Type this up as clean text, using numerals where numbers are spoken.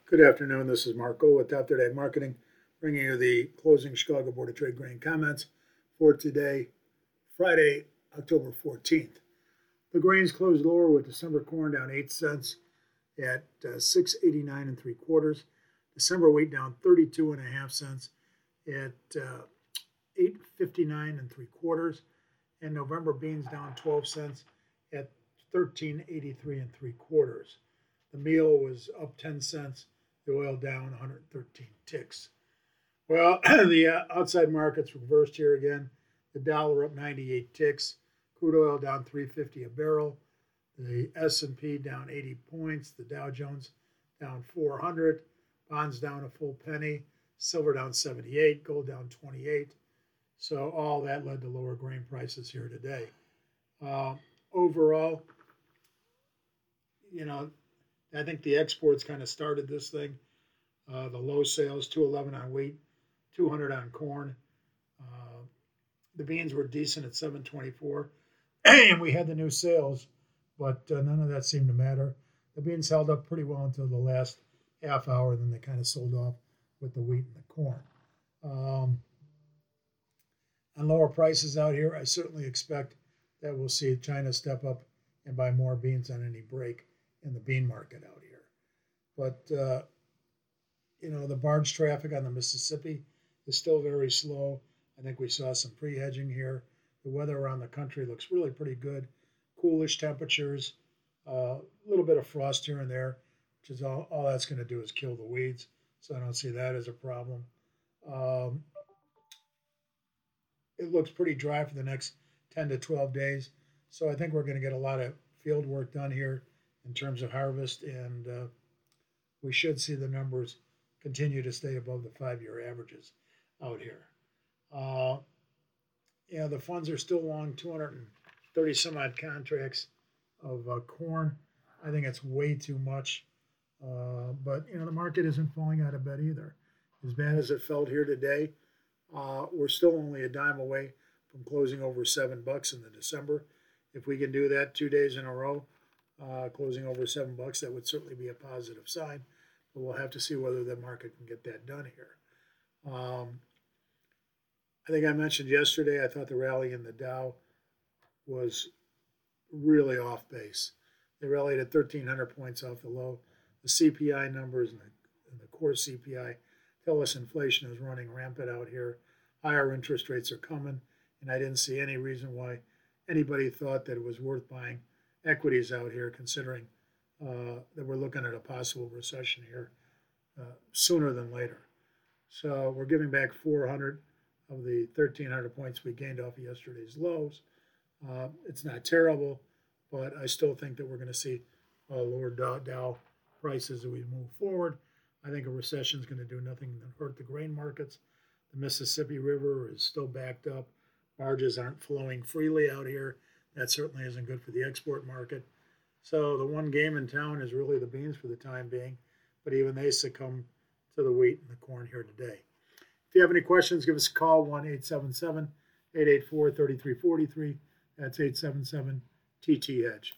Good afternoon. This is Marco with Up-to-Date Marketing, bringing you the closing Chicago Board of Trade grain comments for today, Friday, October 14th. The grains closed lower with December corn down 8 cents at 6.89 and 3/4. December wheat down 32.5 cents at 8.59 and 3/4. And November beans down 12 cents at 13.83 and 3/4. The meal was up 10 cents. The oil down 113 ticks. Well, the outside markets reversed here again. The dollar up 98 ticks. Crude oil down 350 a barrel. The S&P down 80 points. The Dow Jones down 400. Bonds down a full penny. Silver down 78. Gold down 28. So all that led to lower grain prices here today. Overall, I think the exports kind of started this thing. The low sales, 211 on wheat, 200 on corn. The beans were decent at 724, and we had the new sales, but none of that seemed to matter. The beans held up pretty well until the last half hour, then they kind of sold off with the wheat and the corn. On lower prices out here, I certainly expect that we'll see China step up and buy more beans on any break in the bean market out here. But, the barge traffic on the Mississippi is still very slow. I think we saw some pre-hedging here. The weather around the country looks really pretty good. Coolish temperatures, a little bit of frost here and there, which is all that's going to do is kill the weeds. So I don't see that as a problem. It looks pretty dry for the next 10 to 12 days. So I think we're going to get a lot of field work done here in terms of harvest, and we should see the numbers continue to stay above the 5-year averages out here. The funds are still long, 230 some odd contracts of corn. I think it's way too much, but the market isn't falling out of bed either. As bad as it felt here today, we're still only a dime away from closing over $7 in the December. If we can do that 2 days in a row, closing over $7, that would certainly be a positive sign. But we'll have to see whether the market can get that done here. I think I mentioned yesterday, I thought the rally in the Dow was really off base. They rallied at 1,300 points off the low. The CPI numbers and the core CPI tell us inflation is running rampant out here. Higher interest rates are coming, and I didn't see any reason why anybody thought that it was worth buying equities out here, considering that we're looking at a possible recession here sooner than later. So we're giving back 400 of the 1,300 points we gained off of yesterday's lows. It's not terrible, but I still think that we're going to see lower Dow prices as we move forward. I think a recession is going to do nothing but hurt the grain markets. The Mississippi River is still backed up. Barges aren't flowing freely out here. That certainly isn't good for the export market. So the one game in town is really the beans for the time being, but even they succumb to the wheat and the corn here today. If you have any questions, give us a call, 1-877-884-3343. That's 877-TT-HEDGE.